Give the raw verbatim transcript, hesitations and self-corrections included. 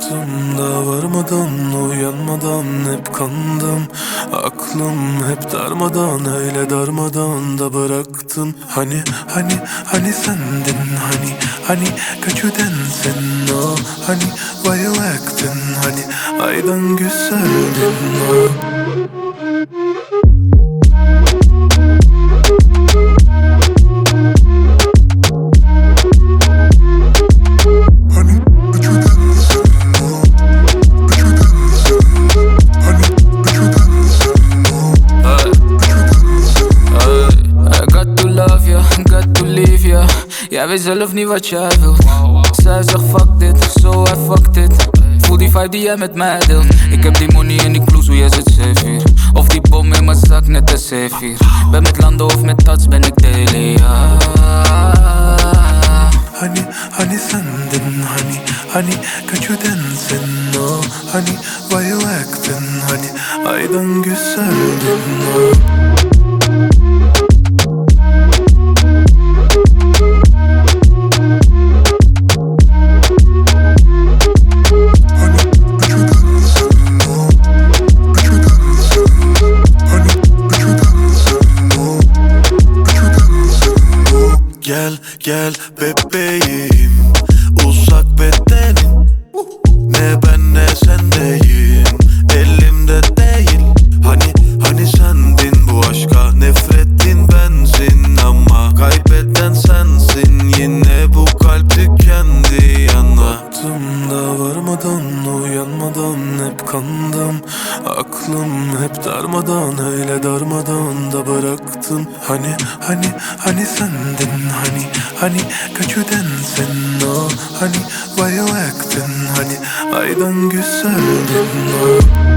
Baktığımda varmadan, uyanmadan hep kandım. Aklım hep darmadan, öyle darmadan da bıraktım. Hani hani hani sendin, hani hani kaçüden sen o. Hani why you acting, hani aydan güzeldin o. Jij weet zelf niet wat jij wilt. Zij zegt fuck dit, zo hij fuck dit. Voel die vibe die jij met mij deelt. Ik heb die money en die clues, hoe jij zit safe hier. Of die bom in mijn zak, net een safe hier. Ben met landen of met tats, ben ik daily, ja. Hani hani sendin, hani hani kaçüden sen o. Hani why you acting, hani aydan güzeldin o. Gel gel bebeğim, uzak bedenin. Ne ben ne sendeyim, elimde değil. Hani hani sendin, bu aşka nefretin bensin. Ama kaybeden sensin, yine bu kalp tükendi yana. Baktığımda varmadan, uyanmadan hep kandım. Aklım hep darmadan, öyle darmadan da bıraktım. Hani hani hani sendin, hani hani kaçüden sen o. Hani why you acting, hani aydan güzeldin o.